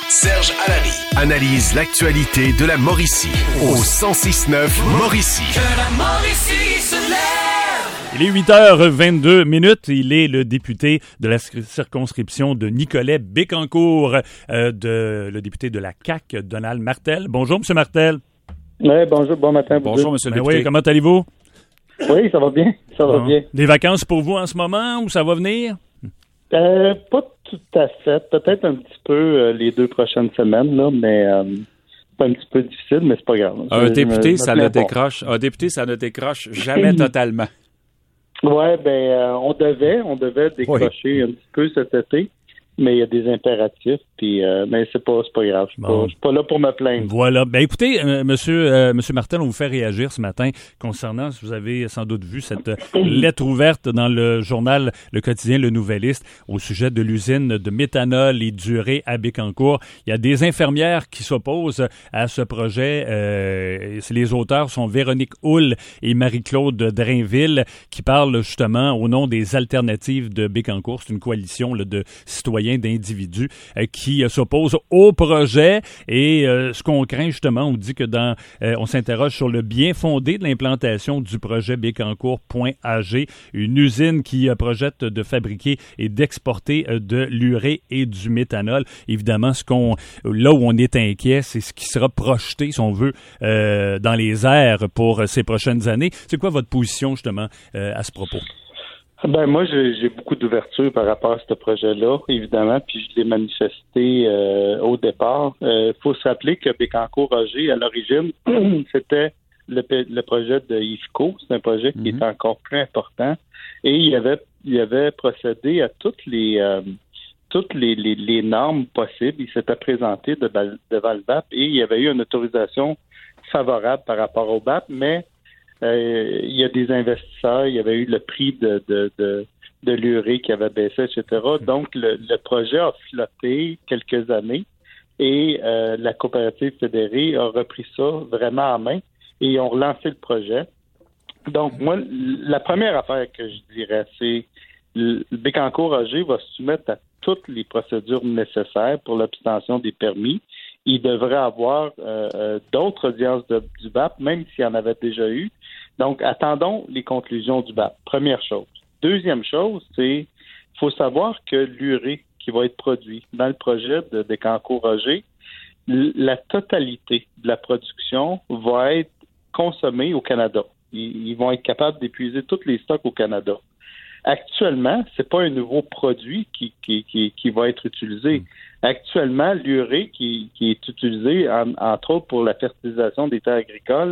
Serge Allamy analyse l'actualité de la Mauricie au 106.9 Mauricie. Que la Mauricie se lève! Il est 8h22. Il est le député de la circonscription de Nicolet-Bécancour, le député de la CAQ, Donald Martel. Bonjour, M. Martel. Oui, bonjour, bon matin. Bonjour, M. le député. Oui, comment allez-vous? Oui, ça va bien, ça va bien. Des vacances pour vous en ce moment ou ça va venir? Pas tout à fait. Peut-être un petit peu les 2 prochaines semaines, là, mais c'est un petit peu difficile, mais c'est pas grave. Un député, ça ne décroche jamais totalement. Oui, on devait décrocher un petit peu cet été, mais il y a des impératifs, puis mais c'est pas grave. Je suis pas là pour me plaindre. Voilà. Écoutez, monsieur Martel, on vous fait réagir ce matin concernant, vous avez sans doute vu cette lettre ouverte dans le journal, le quotidien Le Nouvelliste, au sujet de l'usine de méthanol et d'urée à Bécancour. Il y a des infirmières qui s'opposent à ce projet. Les auteurs sont Véronique Houle et Marie-Claude Drainville, qui parlent justement au nom des alternatives de Bécancour. C'est une coalition de citoyens, d'individus qui s'opposent au projet, et ce qu'on craint justement, on dit que on s'interroge sur le bien fondé de l'implantation du projet Bécancour.ag, une usine qui projette de fabriquer et d'exporter de l'urée et du méthanol. Évidemment, là où on est inquiet, c'est ce qui sera projeté, si on veut, dans les airs pour ces prochaines années. C'est quoi votre position justement à ce propos? Moi, j'ai beaucoup d'ouverture par rapport à ce projet-là, évidemment, puis je l'ai manifesté au départ. Faut se rappeler que Bécancour.ag, à l'origine, c'était le projet de IFCO. C'est un projet qui est encore plus important. Et il avait procédé à toutes les normes possibles. Il s'était présenté devant le BAP et il y avait eu une autorisation favorable par rapport au BAP, mais il y a des investisseurs, il y avait eu le prix de l'urée qui avait baissé, etc. Donc, le projet a flotté quelques années et la coopérative fédérée a repris ça vraiment en main et ils ont relancé le projet. Donc, moi, la première affaire que je dirais, c'est le Bécancour.ag va se soumettre à toutes les procédures nécessaires pour l'obtention des permis. Il devrait avoir d'autres audiences du BAP, même s'il y en avait déjà eu. Donc, attendons les conclusions du BAP. Première chose. Deuxième chose, c'est qu'il faut savoir que l'urée qui va être produit dans le projet de Bécancour.ag, la totalité de la production va être consommée au Canada. Ils vont être capables d'épuiser tous les stocks au Canada. Actuellement, c'est pas un nouveau produit qui va être utilisé. Actuellement, l'urée qui est utilisée, entre autres pour la fertilisation des terres agricoles,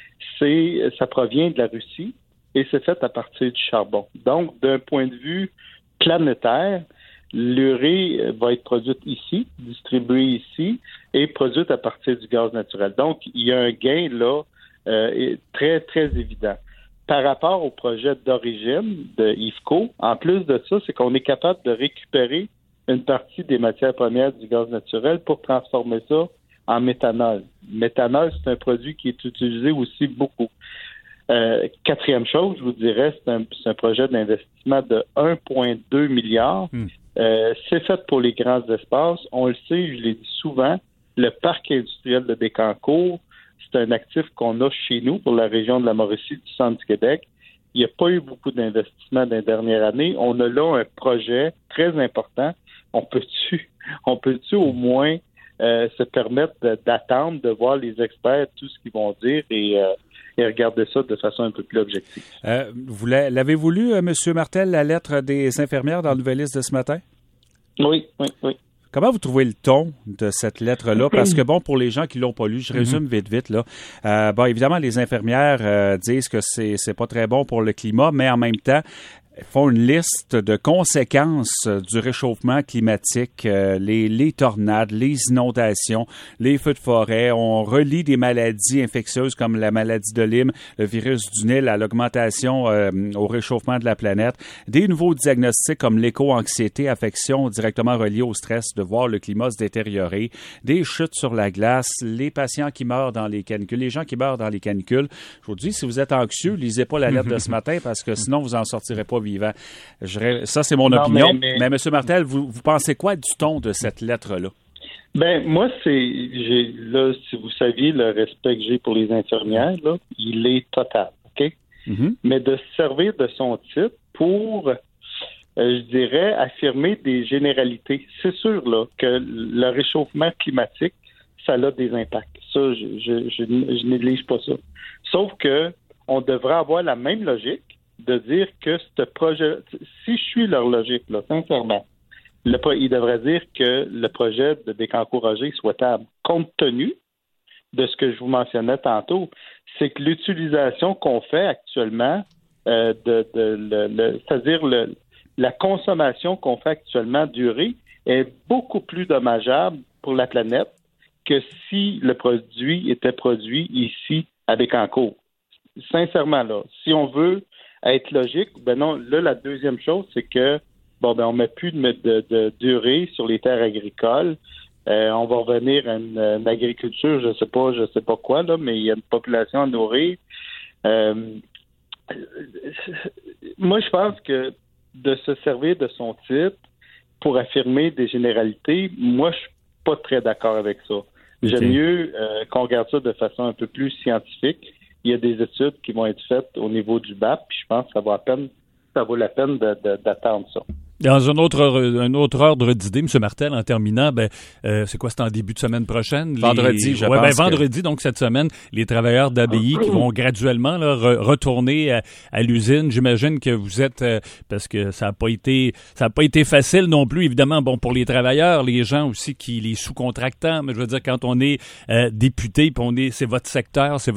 ça provient de la Russie et c'est fait à partir du charbon. Donc, d'un point de vue planétaire, l'urée va être produite ici, distribuée ici et produite à partir du gaz naturel. Donc, il y a un gain là très, très évident. Par rapport au projet d'origine de IFCO, en plus de ça, c'est qu'on est capable de récupérer une partie des matières premières du gaz naturel pour transformer ça en méthanol. Méthanol, c'est un produit qui est utilisé aussi beaucoup. Quatrième chose, je vous dirais, c'est un projet d'investissement de 1,2 milliard. C'est fait pour les grands espaces. On le sait, je l'ai dit souvent, le parc industriel de Bécancour, c'est un actif qu'on a chez nous pour la région de la Mauricie, du centre du Québec. Il n'y a pas eu beaucoup d'investissements dans les dernières années. On a là un projet très important. On peut-tu au moins se permettre d'attendre, de voir les experts, tout ce qu'ils vont dire et regarder ça de façon un peu plus objective. L'avez-vous lu, M. Martel, la lettre des infirmières dans le Nouvelliste de ce matin? Oui. Comment vous trouvez le ton de cette lettre-là? Parce que, pour les gens qui l'ont pas lu, je résume vite, là. Évidemment, les infirmières disent que c'est pas très bon pour le climat, mais en même temps, font une liste de conséquences du réchauffement climatique, les tornades, les inondations, les feux de forêt. On relie des maladies infectieuses comme la maladie de Lyme, le virus du Nil à l'augmentation au réchauffement de la planète. Des nouveaux diagnostics comme l'éco-anxiété, affection directement reliée au stress de voir le climat se détériorer, des chutes sur la glace, les patients qui meurent dans les canicules, les gens qui meurent dans les canicules. Je vous dis, si vous êtes anxieux, lisez pas la lettre de ce matin parce que sinon vous en sortirez pas vivant. Ça, c'est mon opinion. Mais M. Martel, vous pensez quoi du ton de cette lettre-là? Ben moi, là, si vous saviez le respect que j'ai pour les infirmières, là, il est total, OK? Mm-hmm. Mais de se servir de son titre pour, je dirais, affirmer des généralités. C'est sûr là que le réchauffement climatique, ça a des impacts. Ça, je néglige pas ça. Sauf que on devrait avoir la même logique de dire que ce projet, si je suis leur logique, là, sincèrement, il devrait dire que le projet de Bécancour-Roger est souhaitable, compte tenu de ce que je vous mentionnais tantôt, c'est que l'utilisation qu'on fait actuellement, c'est-à-dire la consommation qu'on fait actuellement d'urée est beaucoup plus dommageable pour la planète que si le produit était produit ici à Bécancour. Sincèrement, là, si on veut être logique, ben non, là, la deuxième chose, c'est que on met plus d'urée sur les terres agricoles. On va revenir à une agriculture, je sais pas quoi, là, mais il y a une population à nourrir. Moi, je pense que de se servir de son titre pour affirmer des généralités, moi, je suis pas très d'accord avec ça. J'aime mieux qu'on regarde ça de façon un peu plus scientifique. Il y a des études qui vont être faites au niveau du BAP, puis je pense que ça vaut la peine d'attendre ça. Dans un autre ordre d'idée, M. Martel, en terminant, c'est quoi, c'est en début de semaine prochaine? Vendredi, je pense. Vendredi, donc cette semaine, les travailleurs d'ABI qui vont graduellement là, retourner à l'usine. J'imagine que vous êtes, parce que ça a pas été facile non plus, évidemment, pour les travailleurs, les gens aussi les sous-contractants, mais je veux dire, quand on est député, puis c'est votre secteur, c'est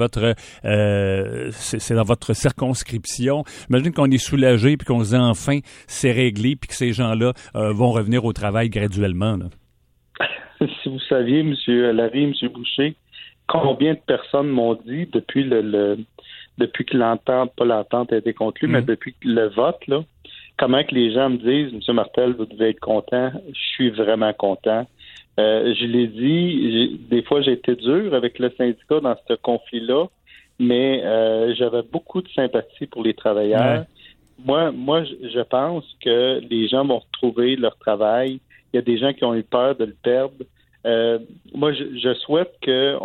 dans votre circonscription, j'imagine qu'on est soulagé, puis qu'on se dit enfin, c'est réglé, puis que ces gens-là vont revenir au travail graduellement. Là. Si vous saviez, M. Larry, M. Boucher, combien de personnes m'ont dit depuis que l'entente a été conclue, mais depuis le vote, là, comment que les gens me disent, M. Martel, vous devez être content, je suis vraiment content. Je l'ai dit, des fois j'ai été dur avec le syndicat dans ce conflit-là, mais j'avais beaucoup de sympathie pour les travailleurs. Ouais. Moi, je pense que les gens vont retrouver leur travail. Il y a des gens qui ont eu peur de le perdre. Moi, je souhaite que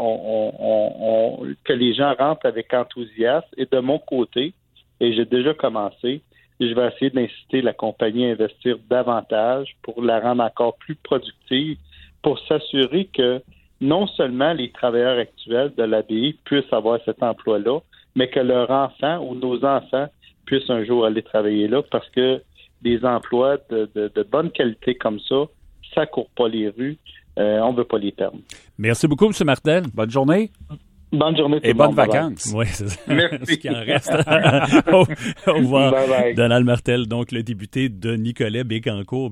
les gens rentrent avec enthousiasme. Et de mon côté, et j'ai déjà commencé, je vais essayer d'inciter la compagnie à investir davantage pour la rendre encore plus productive, pour s'assurer que non seulement les travailleurs actuels de l'ABI puissent avoir cet emploi-là, mais que leurs enfants ou nos enfants puissent un jour aller travailler là, parce que des emplois de bonne qualité comme ça court pas les rues. On veut pas les perdre. Merci beaucoup, M. Martel. Bonne journée. Bonne journée tout et le monde. bonnes vacances. Oui, c'est ça. Merci. Ce qui en reste. Au revoir. Donald Martel, donc le député de Nicolet Bécancour.